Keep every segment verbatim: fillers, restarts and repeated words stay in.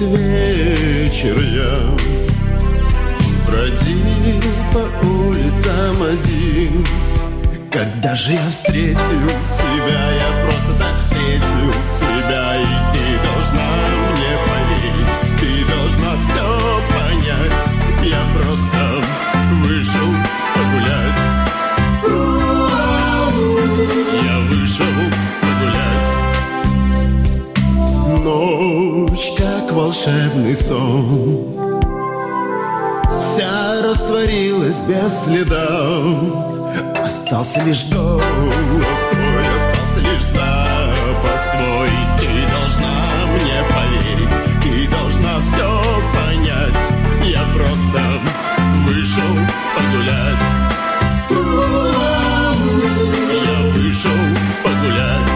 вечер я бродил по улицам один. Когда же я встретил тебя, я просто так встретил тебя, и ты должна мне поверить, ты должна все понять. Я просто вышел погулять. Я вышел погулять. Ночь, как волшебный сон, вся растворилась без следа. Остался лишь голос твой, остался лишь запах твой. Ты должна мне поверить, ты должна все понять. Я просто вышел погулять. Я вышел погулять.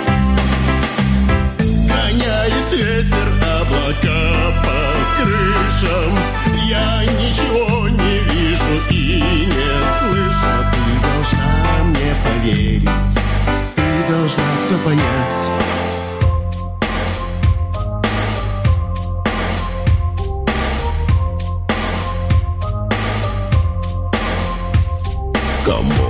Гоняет ветер облака по крышам. Я ничего не вижу и не слышу. Ты должна мне поверить, ты должна все понять. Come on.